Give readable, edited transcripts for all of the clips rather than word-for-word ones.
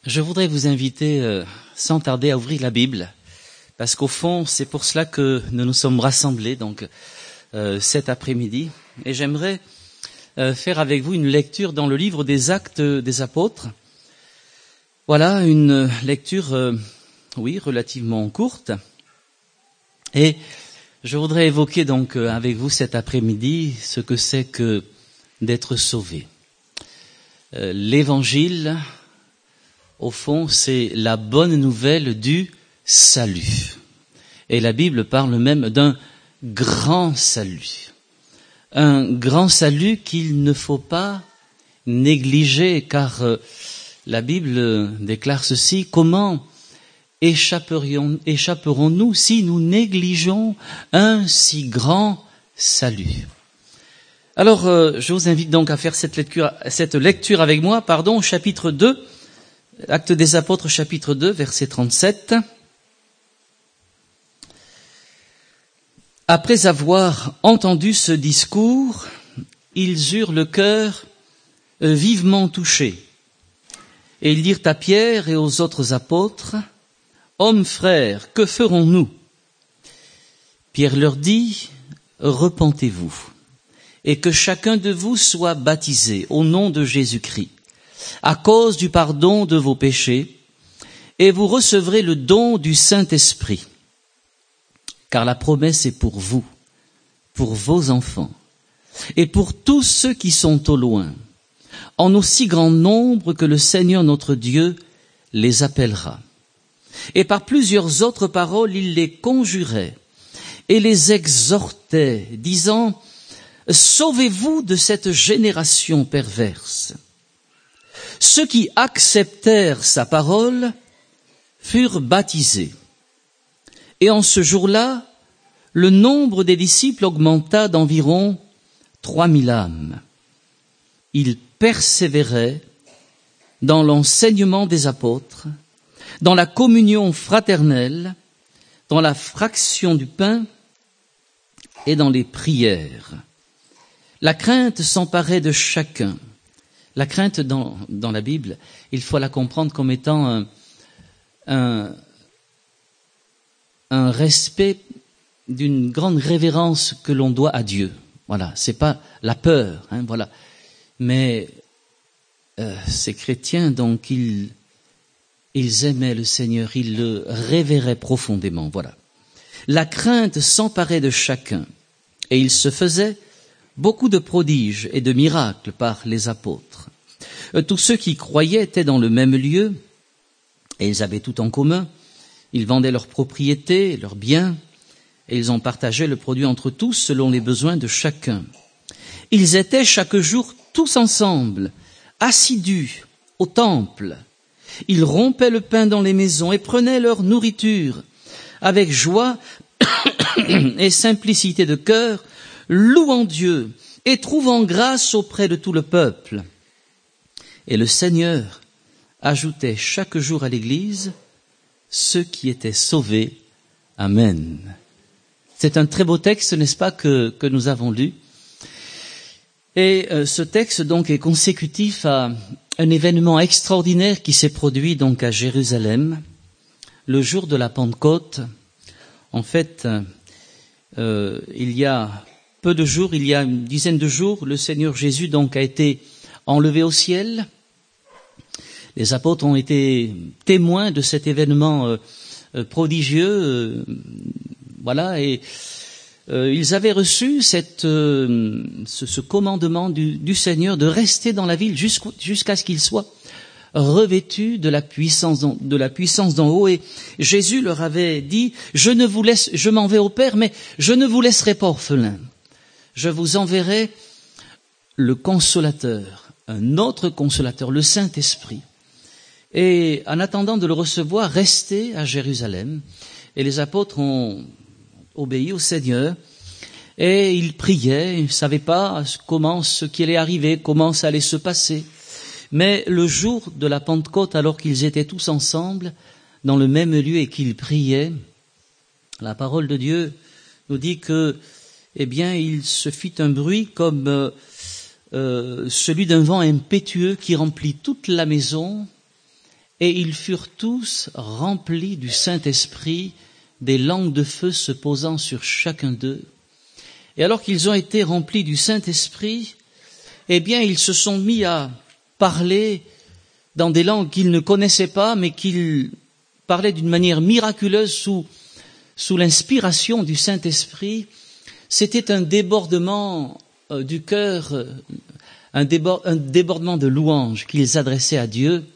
Je voudrais vous inviter sans tarder à ouvrir la Bible, parce qu'au fond, c'est pour cela que nous nous sommes rassemblés donc cet après-midi. Et j'aimerais faire avec vous une lecture dans le livre des Actes des Apôtres. Voilà, une lecture, relativement courte. Et je voudrais évoquer donc avec vous cet après-midi ce que c'est que d'être sauvé. L'Évangile, au fond, c'est la bonne nouvelle du salut. Et la Bible parle même d'un grand salut. Un grand salut qu'il ne faut pas négliger, car la Bible déclare ceci: comment échapperons-nous si nous négligeons un si grand salut? Alors, je vous invite donc à faire cette lecture avec moi, chapitre 2, Actes des Apôtres, chapitre 2, verset 37. Après avoir entendu ce discours, ils eurent le cœur vivement touché. Et ils dirent à Pierre et aux autres apôtres: Hommes frères, que ferons-nous? Pierre leur dit: Repentez-vous, et que chacun de vous soit baptisé au nom de Jésus-Christ, à cause du pardon de vos péchés, et vous recevrez le don du Saint-Esprit. Car la promesse est pour vous, pour vos enfants, et pour tous ceux qui sont au loin, en aussi grand nombre que le Seigneur notre Dieu les appellera. Et par plusieurs autres paroles, il les conjurait et les exhortait, disant: Sauvez-vous de cette génération perverse. Ceux qui acceptèrent sa parole furent baptisés. Et en ce jour-là, le nombre des disciples augmenta d'environ 3000 âmes. Ils persévéraient dans l'enseignement des apôtres, dans la communion fraternelle, dans la fraction du pain et dans les prières. La crainte s'emparait de chacun. La crainte dans la Bible, il faut la comprendre comme étant un respect d'une grande révérence que l'on doit à Dieu. Voilà, c'est pas la peur, voilà. Mais ces chrétiens, donc, ils aimaient le Seigneur, ils le révéraient profondément, voilà. La crainte s'emparait de chacun, et il se faisait beaucoup de prodiges et de miracles par les apôtres. Tous ceux qui croyaient étaient dans le même lieu, et ils avaient tout en commun. Ils vendaient leurs propriétés, leurs biens, et ils en partageaient le produit entre tous selon les besoins de chacun. Ils étaient chaque jour tous ensemble, assidus au temple. Ils rompaient le pain dans les maisons et prenaient leur nourriture avec joie et simplicité de cœur, louant Dieu et trouvant grâce auprès de tout le peuple. Et le Seigneur ajoutait chaque jour à l'Église ceux qui étaient sauvés. Amen. C'est un très beau texte, n'est-ce pas, que nous avons lu. Et ce texte donc est consécutif à un événement extraordinaire qui s'est produit donc à Jérusalem le jour de la Pentecôte. En fait, il y a peu de jours, il y a une dizaine de jours, le Seigneur Jésus donc a été enlevé au ciel. Les apôtres ont été témoins de cet événement prodigieux, et ils avaient reçu ce commandement du Seigneur de rester dans la ville jusqu'à ce qu'ils soient revêtus de la puissance d'en haut. Et Jésus leur avait dit: je m'en vais au Père, mais je ne vous laisserai pas orphelins. Je vous enverrai le Consolateur, un autre Consolateur, le Saint-Esprit. Et en attendant de le recevoir, restez à Jérusalem. Et les apôtres ont obéi au Seigneur. Et ils priaient, ils ne savaient pas ce qui allait arriver, comment ça allait se passer. Mais le jour de la Pentecôte, alors qu'ils étaient tous ensemble, dans le même lieu et qu'ils priaient, la parole de Dieu nous dit que, il se fit un bruit comme celui d'un vent impétueux qui remplit toute la maison. et ils furent tous remplis du Saint-Esprit, des langues de feu se posant sur chacun d'eux. Et alors qu'ils ont été remplis du Saint-Esprit, eh bien, ils se sont mis à parler dans des langues qu'ils ne connaissaient pas, mais qu'ils parlaient d'une manière miraculeuse sous l'inspiration du Saint-Esprit. C'était un débordement du cœur, un débordement de louanges qu'ils adressaient à Dieu.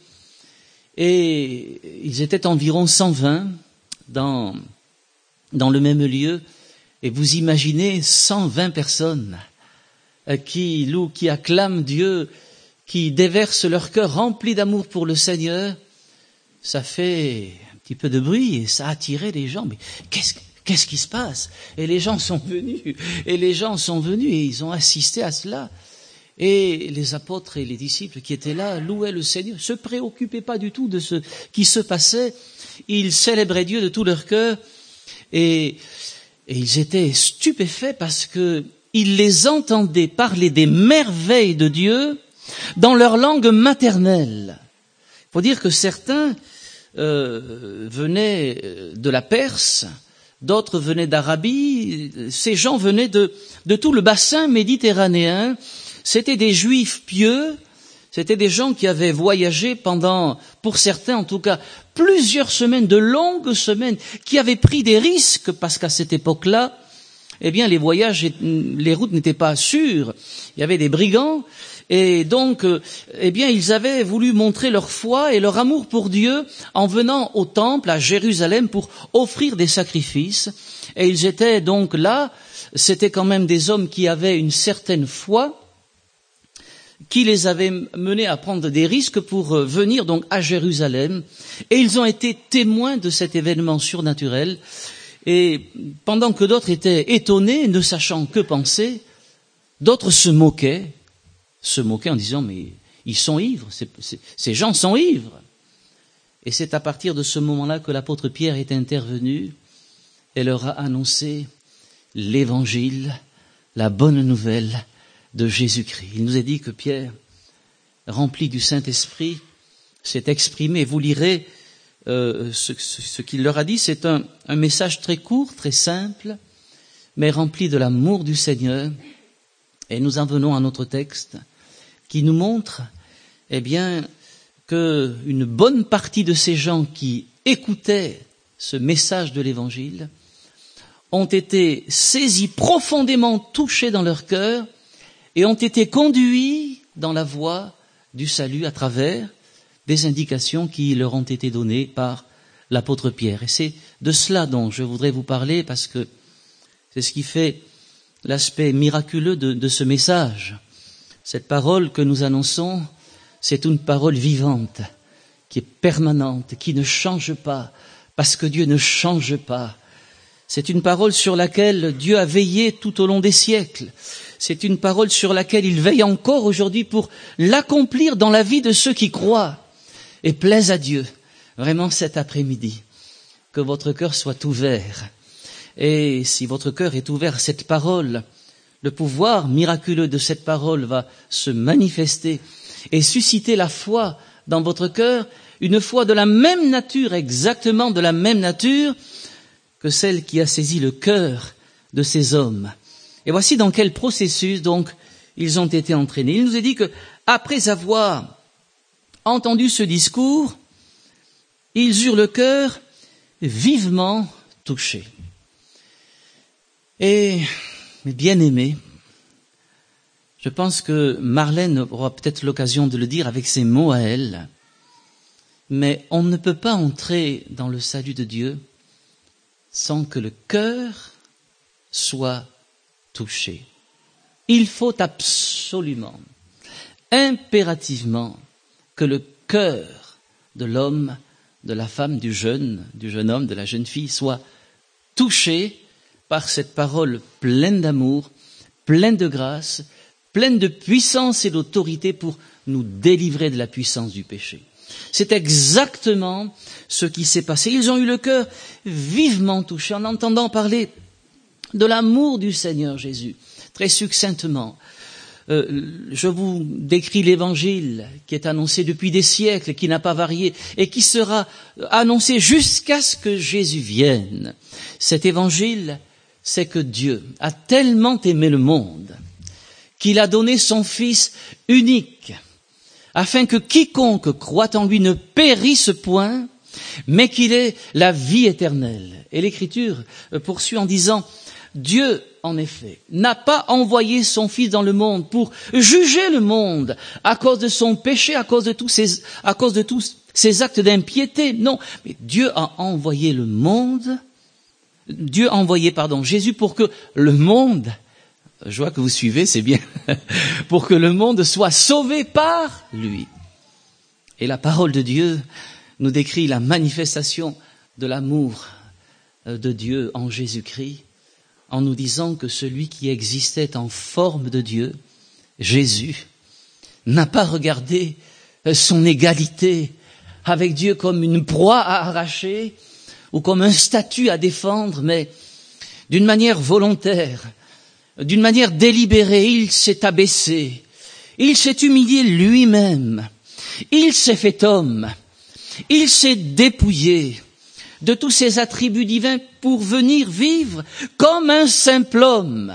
Et ils étaient environ 120 dans le même lieu. Et vous imaginez 120 personnes qui louent, qui acclament Dieu, qui déversent leur cœur rempli d'amour pour le Seigneur. Ça fait un petit peu de bruit et ça a attiré les gens. Mais qu'est-ce qui se passe? Et les gens sont venus, et ils ont assisté à cela. Et les apôtres et les disciples qui étaient là louaient le Seigneur, se préoccupaient pas du tout de ce qui se passait. Ils célébraient Dieu de tout leur cœur et ils étaient stupéfaits parce que ils les entendaient parler des merveilles de Dieu dans leur langue maternelle. Il faut dire que certains venaient de la Perse, d'autres venaient d'Arabie. Ces gens venaient de tout le bassin méditerranéen. C'était des Juifs pieux, c'était des gens qui avaient voyagé pendant, pour certains en tout cas, plusieurs semaines, de longues semaines, qui avaient pris des risques parce qu'à cette époque-là, eh bien, les routes n'étaient pas sûres. Il y avait des brigands et donc, eh bien, ils avaient voulu montrer leur foi et leur amour pour Dieu en venant au temple à Jérusalem pour offrir des sacrifices. Et ils étaient donc là, c'était quand même des hommes qui avaient une certaine foi, qui les avait menés à prendre des risques pour venir donc à Jérusalem. Et ils ont été témoins de cet événement surnaturel. Et pendant que d'autres étaient étonnés, ne sachant que penser, d'autres se moquaient en disant « mais ils sont ivres, ces gens sont ivres ». Et c'est à partir de ce moment-là que l'apôtre Pierre est intervenu et leur a annoncé l'évangile, la bonne nouvelle de Jésus-Christ. Il nous est dit que Pierre, rempli du Saint-Esprit, s'est exprimé. Vous lirez ce qu'il leur a dit. C'est un message très court, très simple, mais rempli de l'amour du Seigneur. Et nous en venons à notre texte qui nous montre, eh bien, que une bonne partie de ces gens qui écoutaient ce message de l'Évangile ont été saisis, profondément touchés dans leur cœur, et ont été conduits dans la voie du salut à travers des indications qui leur ont été données par l'apôtre Pierre. Et c'est de cela dont je voudrais vous parler, parce que c'est ce qui fait l'aspect miraculeux de ce message. Cette parole que nous annonçons, c'est une parole vivante, qui est permanente, qui ne change pas, parce que Dieu ne change pas. C'est une parole sur laquelle Dieu a veillé tout au long des siècles. C'est une parole sur laquelle il veille encore aujourd'hui pour l'accomplir dans la vie de ceux qui croient et plaisent à Dieu. Vraiment cet après-midi, que votre cœur soit ouvert. Et si votre cœur est ouvert à cette parole, le pouvoir miraculeux de cette parole va se manifester et susciter la foi dans votre cœur, une foi de la même nature, exactement de la même nature que celle qui a saisi le cœur de ces hommes. Et voici dans quel processus, donc, ils ont été entraînés. Il nous est dit que, après avoir entendu ce discours, ils eurent le cœur vivement touché. Et, mes bien-aimés, je pense que Marlène aura peut-être l'occasion de le dire avec ses mots à elle, mais on ne peut pas entrer dans le salut de Dieu sans que le cœur soit touché. Il faut absolument, impérativement, que le cœur de l'homme, de la femme, du jeune homme, de la jeune fille soit touché par cette parole pleine d'amour, pleine de grâce, pleine de puissance et d'autorité pour nous délivrer de la puissance du péché. C'est exactement ce qui s'est passé. Ils ont eu le cœur vivement touché en entendant parler de l'amour du Seigneur Jésus, très succinctement, je vous décris l'évangile qui est annoncé depuis des siècles, qui n'a pas varié et qui sera annoncé jusqu'à ce que Jésus vienne. Cet évangile, c'est que Dieu a tellement aimé le monde qu'il a donné son Fils unique, afin que quiconque croit en lui ne périsse point, mais qu'il ait la vie éternelle. Et l'Écriture poursuit en disant, Dieu, en effet, n'a pas envoyé son Fils dans le monde pour juger le monde à cause de son péché, à cause de tous ses actes d'impiété. Non, mais Dieu a envoyé Jésus pour que le monde, je vois que vous suivez, c'est bien, pour que le monde soit sauvé par lui. Et la parole de Dieu nous décrit la manifestation de l'amour de Dieu en Jésus-Christ, en nous disant que celui qui existait en forme de Dieu, Jésus, n'a pas regardé son égalité avec Dieu comme une proie à arracher ou comme un statut à défendre, mais d'une manière volontaire, d'une manière délibérée, il s'est abaissé, il s'est humilié lui-même, il s'est fait homme, il s'est dépouillé de tous ses attributs divins pour venir vivre comme un simple homme,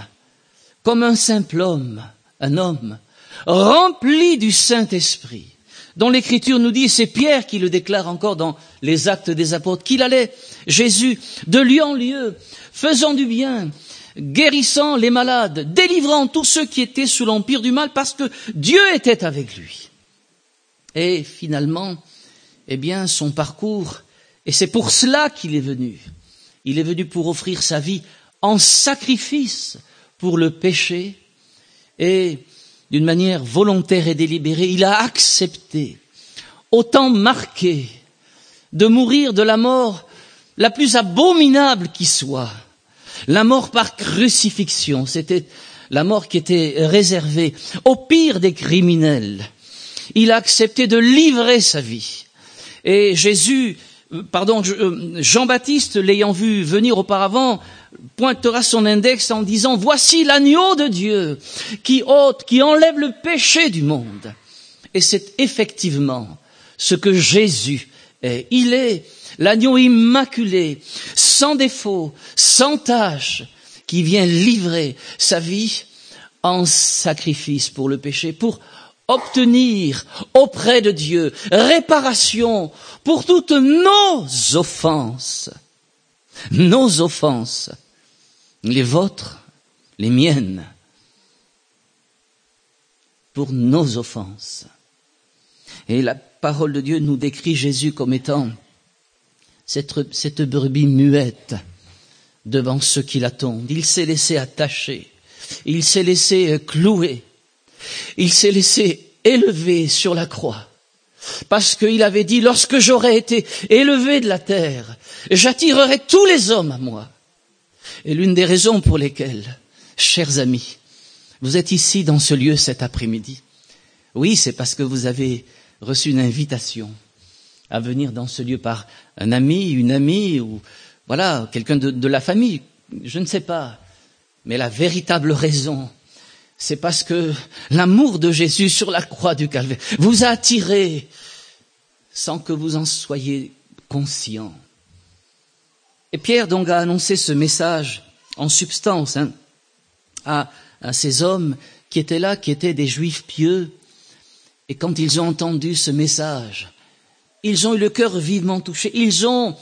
un homme rempli du Saint-Esprit, dont l'Écriture nous dit, c'est Pierre qui le déclare encore dans les Actes des Apôtres, qu'il allait, Jésus, de lieu en lieu, faisant du bien, guérissant les malades, délivrant tous ceux qui étaient sous l'empire du mal, parce que Dieu était avec lui. Et finalement, son parcours, et c'est pour cela qu'il est venu. Il est venu pour offrir sa vie en sacrifice pour le péché, et d'une manière volontaire et délibérée, il a accepté, au temps marqué, de mourir de la mort la plus abominable qui soit, la mort par crucifixion. C'était la mort qui était réservée au pire des criminels. Il a accepté de livrer sa vie. Et Jean-Baptiste, l'ayant vu venir auparavant, pointera son index en disant, voici l'agneau de Dieu qui ôte, qui enlève le péché du monde. Et c'est effectivement ce que Jésus est. Il est l'agneau immaculé, sans défaut, sans tache, qui vient livrer sa vie en sacrifice pour le péché, pour obtenir auprès de Dieu réparation pour toutes nos offenses, les vôtres, les miennes, pour nos offenses. Et la parole de Dieu nous décrit Jésus comme étant cette brebis muette devant ceux qui l'attendent. Il s'est laissé attacher, il s'est laissé clouer, il s'est laissé élever sur la croix, parce qu'il avait dit, lorsque j'aurai été élevé de la terre, j'attirerai tous les hommes à moi. Et l'une des raisons pour lesquelles, chers amis, vous êtes ici dans ce lieu cet après-midi, oui, c'est parce que vous avez reçu une invitation à venir dans ce lieu par un ami, une amie, ou voilà, quelqu'un de la famille, je ne sais pas. Mais la véritable raison, c'est parce que l'amour de Jésus sur la croix du Calvaire vous a attiré sans que vous en soyez conscient. Et Pierre donc a annoncé ce message en substance à ces hommes qui étaient là, qui étaient des Juifs pieux. Et quand ils ont entendu ce message, ils ont eu le cœur vivement touché. Ils ont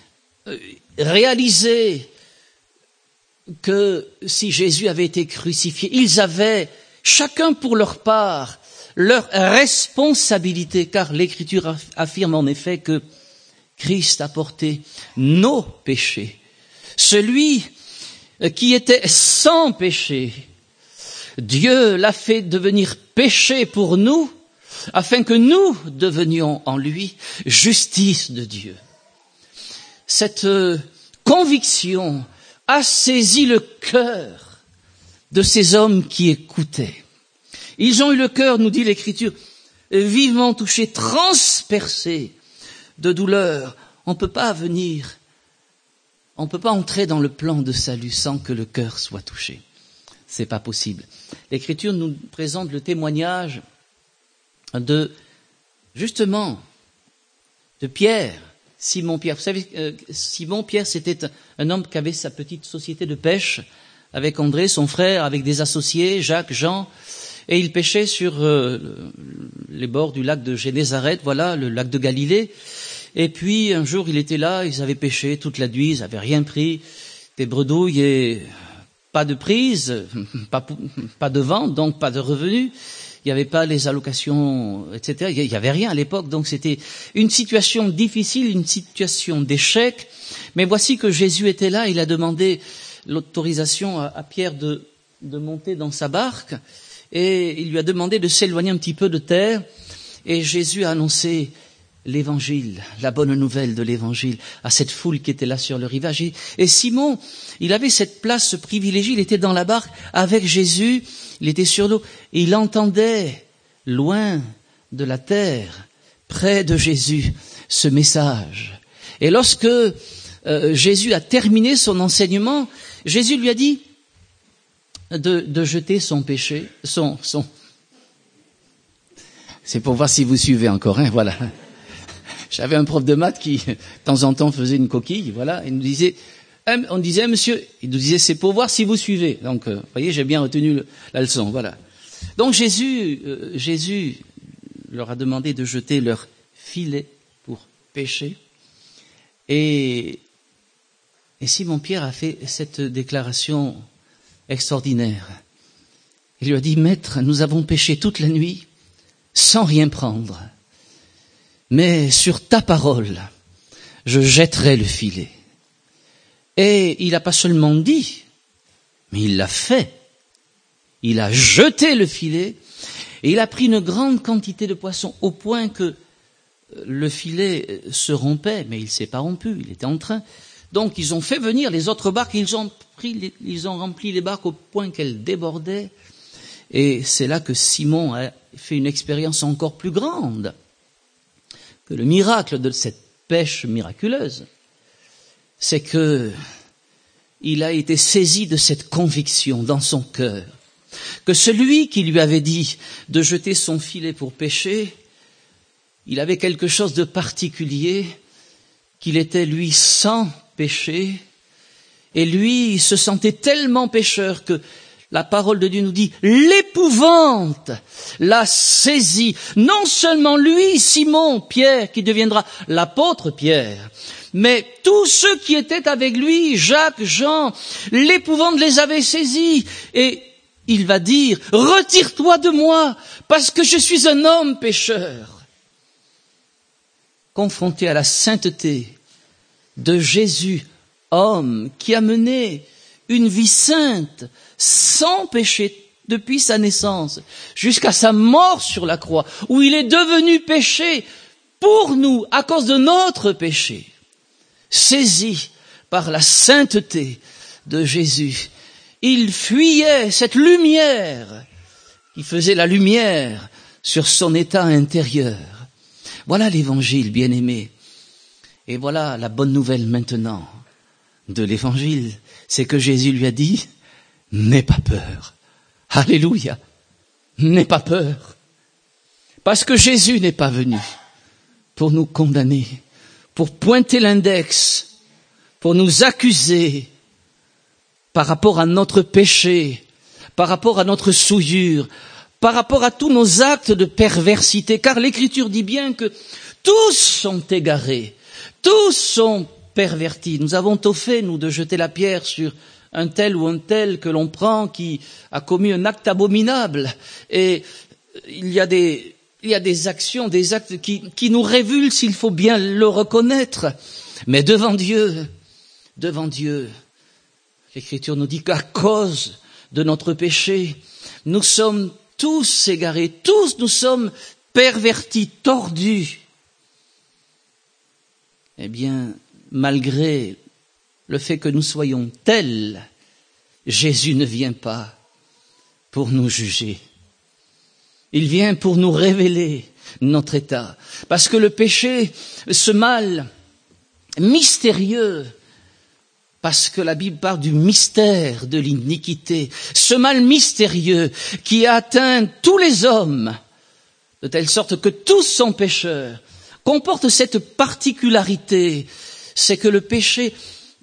réalisé que si Jésus avait été crucifié, ils avaient, chacun pour leur part, leur responsabilité, car l'Écriture affirme en effet que Christ a porté nos péchés. Celui qui était sans péché, Dieu l'a fait devenir péché pour nous, afin que nous devenions en lui justice de Dieu. Cette conviction a saisi le cœur de ces hommes qui écoutaient. Ils ont eu le cœur, nous dit l'Écriture, vivement touché, transpercé de douleur. On ne peut pas entrer dans le plan de salut sans que le cœur soit touché. c'est pas possible. L'Écriture nous présente le témoignage justement, de Pierre, Simon-Pierre. Vous savez, Simon-Pierre, c'était un homme qui avait sa petite société de pêche avec André, son frère, avec des associés, Jacques, Jean, et il pêchait sur les bords du lac de Génézareth, voilà, le lac de Galilée. Et puis, un jour, il était là, ils avaient pêché toute la nuit, ils n'avaient rien pris, des bredouilles et pas de prise, pas de vente, donc pas de revenus. Il n'y avait pas les allocations, etc. Il n'y avait rien à l'époque, donc c'était une situation difficile, une situation d'échec. Mais voici que Jésus était là, il a demandé l'autorisation à Pierre de monter dans sa barque, et il lui a demandé de s'éloigner un petit peu de terre, et Jésus a annoncé l'évangile, la bonne nouvelle de l'évangile à cette foule qui était là sur le rivage. Et Simon, il avait cette place privilégiée, il était dans la barque avec Jésus, il était sur l'eau, et il entendait, loin de la terre, près de Jésus, ce message. Et lorsque Jésus a terminé son enseignement, Jésus lui a dit de jeter son péché, c'est pour voir si vous suivez encore, hein, voilà. J'avais un prof de maths qui, de temps en temps, faisait une coquille, voilà, il nous disait, on disait, monsieur, il nous disait, c'est pour voir si vous suivez. Donc, vous voyez, j'ai bien retenu la leçon, voilà. Donc, Jésus leur a demandé de jeter leur filet pour pêcher. Et Simon-Pierre a fait cette déclaration extraordinaire. Il lui a dit, Maître, nous avons pêché toute la nuit sans rien prendre. Mais sur ta parole, je jetterai le filet. Et il n'a pas seulement dit, mais il l'a fait. Il a jeté le filet et il a pris une grande quantité de poissons au point que le filet se rompait, mais il ne s'est pas rompu, il était en train. Donc ils ont fait venir les autres barques, ils ont rempli les barques au point qu'elles débordaient. Et c'est là que Simon a fait une expérience encore plus grande que le miracle de cette pêche miraculeuse. C'est que il a été saisi de cette conviction dans son cœur, que celui qui lui avait dit de jeter son filet pour pêcher, il avait quelque chose de particulier, qu'il était lui sans péché, et lui il se sentait tellement pécheur que la parole de Dieu nous dit, l'épouvante l'a saisi. Non seulement lui, Simon, Pierre, qui deviendra l'apôtre Pierre, mais tous ceux qui étaient avec lui, Jacques, Jean, l'épouvante les avait saisis. Et il va dire, retire-toi de moi, parce que je suis un homme pécheur. Confronté à la sainteté de Jésus, homme qui a mené une vie sainte, sans péché, depuis sa naissance, jusqu'à sa mort sur la croix, où il est devenu péché pour nous, à cause de notre péché. Saisi par la sainteté de Jésus, il fuyait cette lumière qui faisait la lumière sur son état intérieur. Voilà l'évangile, bien-aimé. Et voilà la bonne nouvelle maintenant de l'évangile, c'est que Jésus lui a dit, n'aie pas peur. Alléluia. N'aie pas peur. Parce que Jésus n'est pas venu pour nous condamner, pour pointer l'index, pour nous accuser par rapport à notre péché, par rapport à notre souillure, par rapport à tous nos actes de perversité, car l'Écriture dit bien que tous sont égarés, tous sont pervertis. Nous avons tôt fait, nous, de jeter la pierre sur un tel ou un tel que l'on prend qui a commis un acte abominable. Et il y a des actions, des actes qui nous révulsent, il faut bien le reconnaître. Mais devant Dieu, l'Écriture nous dit qu'à cause de notre péché, nous sommes tous égarés, tous nous sommes pervertis, tordus. Eh bien, malgré le fait que nous soyons tels, Jésus ne vient pas pour nous juger. Il vient pour nous révéler notre état. Parce que le péché, ce mal mystérieux, Parce que la Bible parle du mystère de l'iniquité, ce mal mystérieux qui a atteint tous les hommes, de telle sorte que tous sont pécheurs, comporte cette particularité, c'est que le péché,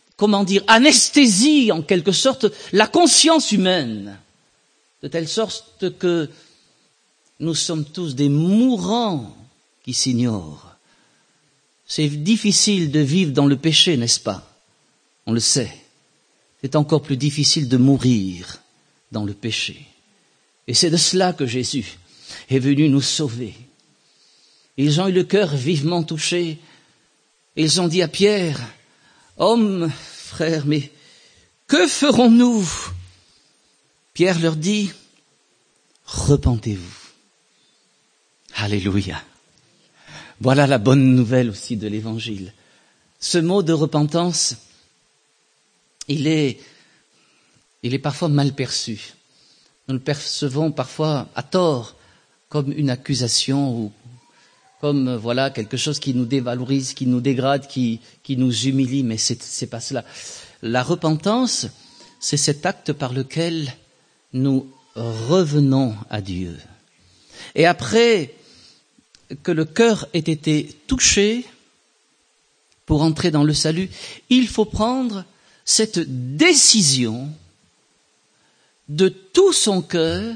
anesthésie en quelque sorte la conscience humaine, de telle sorte que nous sommes tous des mourants qui s'ignorent. C'est difficile de vivre dans le péché, n'est-ce pas? On le sait. C'est encore plus difficile de mourir dans le péché. Et c'est de cela que Jésus est venu nous sauver. Ils ont eu le cœur vivement touché. Ils ont dit à Pierre, « Homme, frère, mais que ferons-nous » Pierre leur dit, « Repentez-vous. » Alléluia. Voilà la bonne nouvelle aussi de l'Évangile. Ce mot de repentance, il est parfois mal perçu. Nous le percevons parfois à tort comme une accusation ou comme quelque chose qui nous dévalorise, qui nous dégrade, qui nous humilie, mais c'est pas cela. La repentance, c'est cet acte par lequel nous revenons à Dieu. Et après que le cœur ait été touché pour entrer dans le salut, il faut prendre cette décision de tout son cœur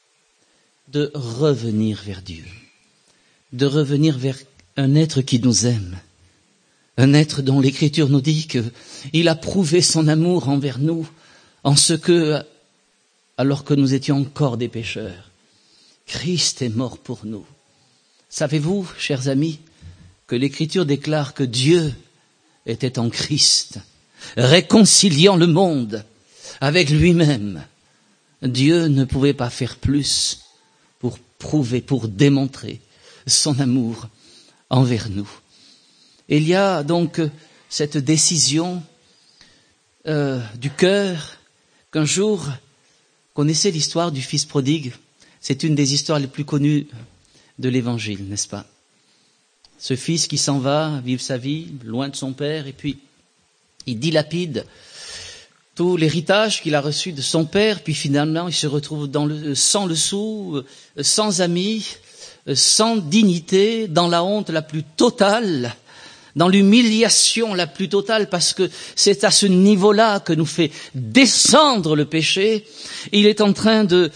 de revenir vers Dieu, de revenir vers un être qui nous aime, un être dont l'Écriture nous dit qu'il a prouvé son amour envers nous en ce que, alors que nous étions encore des pécheurs, Christ est mort pour nous. Savez-vous, chers amis, que l'Écriture déclare que Dieu était en Christ, réconciliant le monde avec lui-même. Dieu ne pouvait pas faire plus pour prouver, pour démontrer son amour envers nous. Et il y a donc cette décision du cœur qu'un jour, connaissez l'histoire du fils prodigue, c'est une des histoires les plus connues de l'Évangile, n'est-ce pas? Ce fils qui s'en va vivre sa vie loin de son père et puis il dilapide tout l'héritage qu'il a reçu de son père, puis finalement il se retrouve sans le sou, sans amis, sans dignité, dans la honte la plus totale, dans l'humiliation la plus totale, parce que c'est à ce niveau-là que nous fait descendre le péché. Il est en train de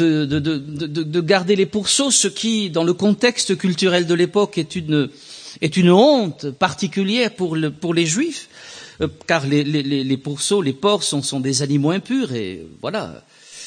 garder les pourceaux, ce qui, dans le contexte culturel de l'époque, est une honte particulière pour les Juifs, car les pourceaux, les porcs sont des animaux impurs, et voilà.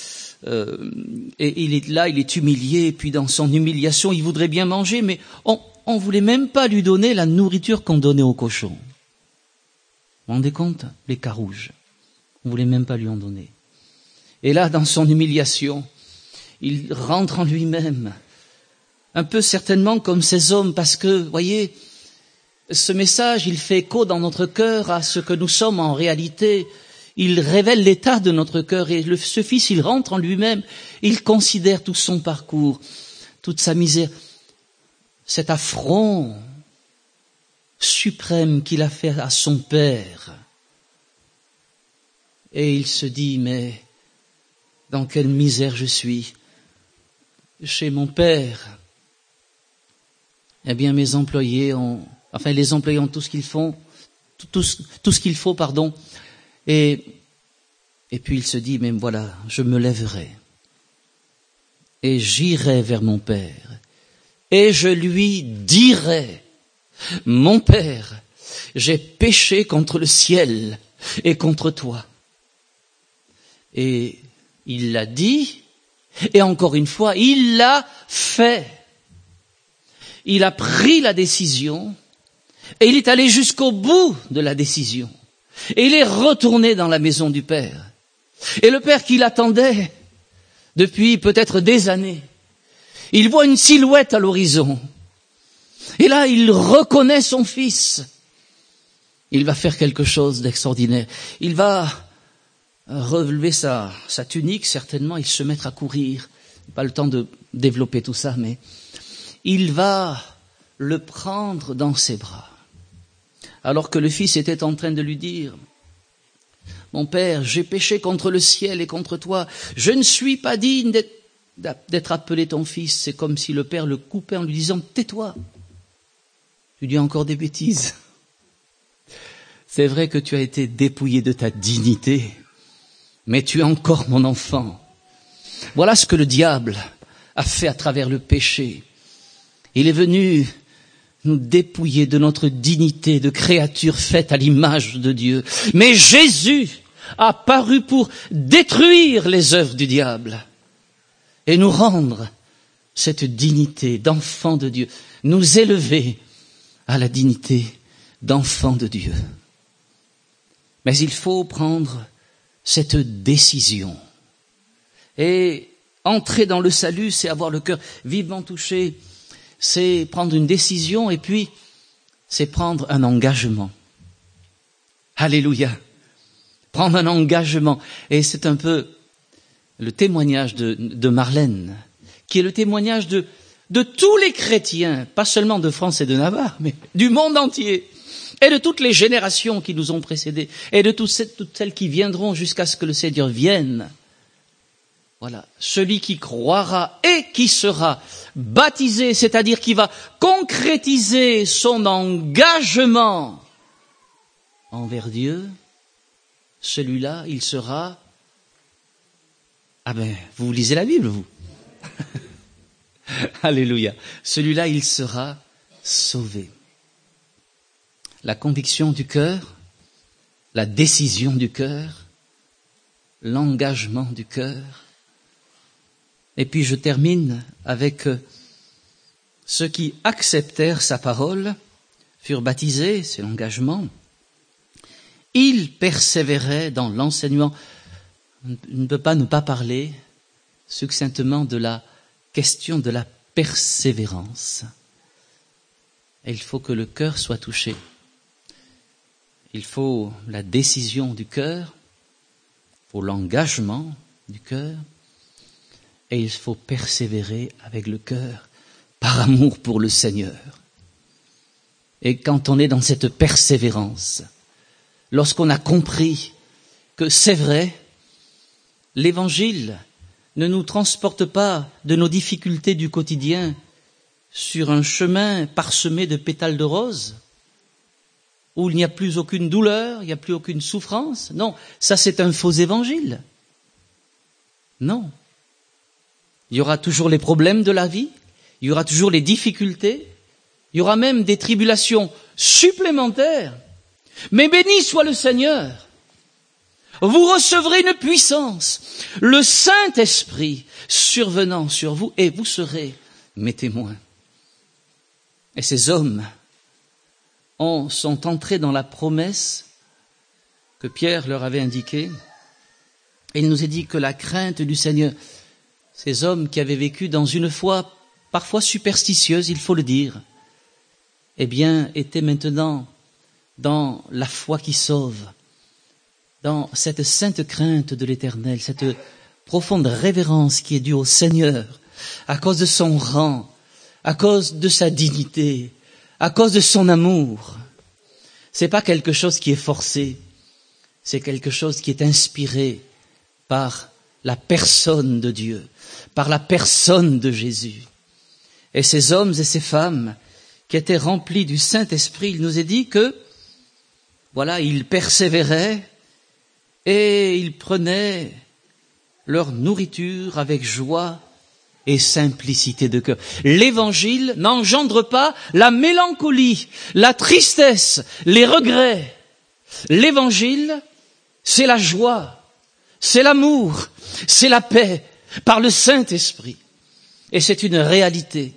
Et il est là, il est humilié, et puis dans son humiliation, il voudrait bien manger, mais on voulait même pas lui donner la nourriture qu'on donnait aux cochons. Vous vous rendez compte? Les carouges. On voulait même pas lui en donner. Et là, dans son humiliation, il rentre en lui-même, un peu certainement comme ces hommes, parce que, voyez, ce message, il fait écho dans notre cœur à ce que nous sommes en réalité. Il révèle l'état de notre cœur, et ce fils, il rentre en lui-même, il considère tout son parcours, toute sa misère, cet affront suprême qu'il a fait à son père. Et il se dit, mais dans quelle misère je suis chez mon père. Eh bien, mes employés les employés ont tout ce qu'ils font, tout ce qu'il faut, pardon. Et puis il se dit, mais voilà, je me lèverai et j'irai vers mon père et je lui dirai, mon père, j'ai péché contre le ciel et contre toi. Et il l'a dit, et encore une fois, il l'a fait. Il a pris la décision, et il est allé jusqu'au bout de la décision. Et il est retourné dans la maison du Père. Et le Père qui l'attendait depuis peut-être des années, il voit une silhouette à l'horizon. Et là, il reconnaît son fils. Il va faire quelque chose d'extraordinaire. Il va relever sa tunique, certainement, il se mettre à courir. Pas le temps de développer tout ça, mais il va le prendre dans ses bras. Alors que le fils était en train de lui dire, Mon Père, j'ai péché contre le ciel et contre toi. Je ne suis pas digne d'être appelé ton fils. C'est comme si le Père le coupait en lui disant, tais-toi. Tu dis encore des bêtises. C'est vrai que tu as été dépouillé de ta dignité, mais tu es encore mon enfant. Voilà ce que le diable a fait à travers le péché. Il est venu nous dépouiller de notre dignité de créature faite à l'image de Dieu. Mais Jésus a paru pour détruire les œuvres du diable et nous rendre cette dignité d'enfant de Dieu, nous élever à la dignité d'enfant de Dieu. Mais il faut prendre cette décision. Et entrer dans le salut, c'est avoir le cœur vivement touché, c'est prendre une décision et puis c'est prendre un engagement. Alléluia. Prendre un engagement. Et c'est un peu le témoignage de Marlène, qui est le témoignage de tous les chrétiens, pas seulement de France et de Navarre, mais du monde entier, et de toutes les générations qui nous ont précédés, et de toutes celles qui viendront jusqu'à ce que le Seigneur vienne. Voilà, celui qui croira et qui sera baptisé, c'est-à-dire qui va concrétiser son engagement envers Dieu, celui-là, il sera... Ah ben, vous lisez la Bible, vous. Alléluia. Celui-là, il sera sauvé. La conviction du cœur, la décision du cœur, l'engagement du cœur. Et puis je termine avec ceux qui acceptèrent sa parole, furent baptisés, c'est l'engagement. Ils persévéraient dans l'enseignement. On ne peut pas ne pas parler succinctement de la question de la persévérance. Et il faut que le cœur soit touché. Il faut la décision du cœur, il faut l'engagement du cœur, et il faut persévérer avec le cœur, par amour pour le Seigneur. Et quand on est dans cette persévérance, lorsqu'on a compris que c'est vrai, l'Évangile ne nous transporte pas de nos difficultés du quotidien sur un chemin parsemé de pétales de rose, où il n'y a plus aucune douleur, il n'y a plus aucune souffrance. Non, ça c'est un faux évangile. Non. Il y aura toujours les problèmes de la vie, il y aura toujours les difficultés, il y aura même des tribulations supplémentaires. Mais béni soit le Seigneur. Vous recevrez une puissance, le Saint-Esprit survenant sur vous, et vous serez mes témoins. Et ces hommes sont entrés dans la promesse que Pierre leur avait indiquée. Et il nous est dit que la crainte du Seigneur, ces hommes qui avaient vécu dans une foi parfois superstitieuse, il faut le dire, eh bien, étaient maintenant dans la foi qui sauve, dans cette sainte crainte de l'Éternel, cette profonde révérence qui est due au Seigneur, à cause de son rang, à cause de sa dignité, à cause de son amour. C'est pas quelque chose qui est forcé, c'est quelque chose qui est inspiré par la personne de Dieu, par la personne de Jésus. Et ces hommes et ces femmes qui étaient remplis du Saint-Esprit, il nous est dit que, voilà, ils persévéraient et ils prenaient leur nourriture avec joie et simplicité de cœur. L'Évangile n'engendre pas la mélancolie, la tristesse, les regrets. L'Évangile, c'est la joie, c'est l'amour, c'est la paix par le Saint-Esprit. Et c'est une réalité.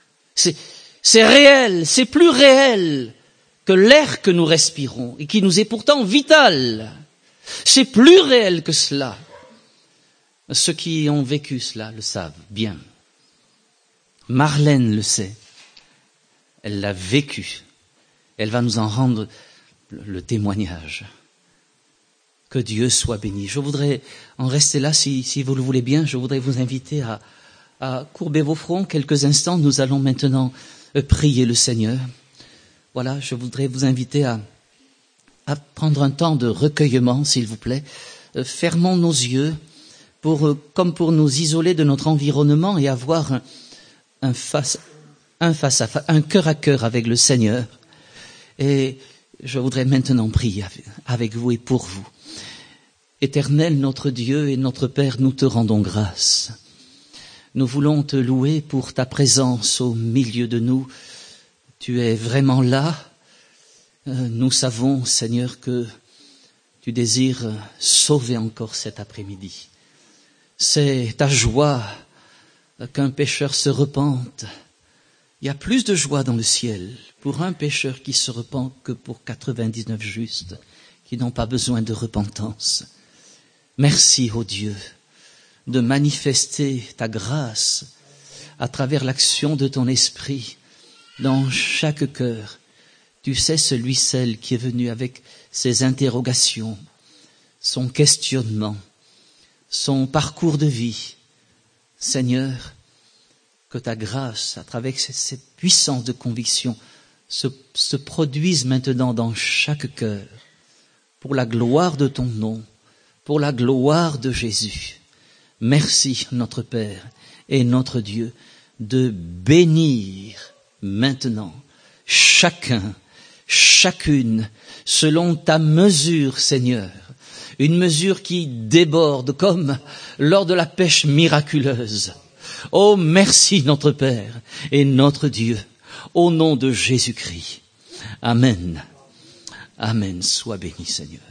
C'est réel, c'est plus réel que l'air que nous respirons et qui nous est pourtant vital. C'est plus réel que cela. Ceux qui ont vécu cela le savent bien. Marlène le sait. Elle l'a vécu. Elle va nous en rendre le témoignage. Que Dieu soit béni. Je voudrais en rester là, si vous le voulez bien. Je voudrais vous inviter à courber vos fronts quelques instants. Nous allons maintenant prier le Seigneur. Voilà, je voudrais vous inviter à à prendre un temps de recueillement, s'il vous plaît. Fermons nos yeux comme pour nous isoler de notre environnement et avoir un face à face, un cœur à cœur avec le Seigneur. Et je voudrais maintenant prier avec vous et pour vous. Éternel, notre Dieu et notre Père, nous te rendons grâce. Nous voulons te louer pour ta présence au milieu de nous. Tu es vraiment là. Nous savons, Seigneur, que tu désires sauver encore cet après-midi. C'est ta joie qu'un pécheur se repente. Il y a plus de joie dans le ciel pour un pécheur qui se repent que pour 99 justes qui n'ont pas besoin de repentance. Merci, ô Dieu, de manifester ta grâce à travers l'action de ton esprit dans chaque cœur. Tu sais celle qui est venu avec ses interrogations, son questionnement, son parcours de vie. Seigneur, que ta grâce, à travers cette puissance de conviction, se produise maintenant dans chaque cœur, pour la gloire de ton nom, pour la gloire de Jésus. Merci, notre Père et notre Dieu, de bénir maintenant chacun, chacune, selon ta mesure, Seigneur, une mesure qui déborde comme lors de la pêche miraculeuse. Oh, merci, notre Père et notre Dieu, au nom de Jésus-Christ. Amen. Amen. Sois béni, Seigneur.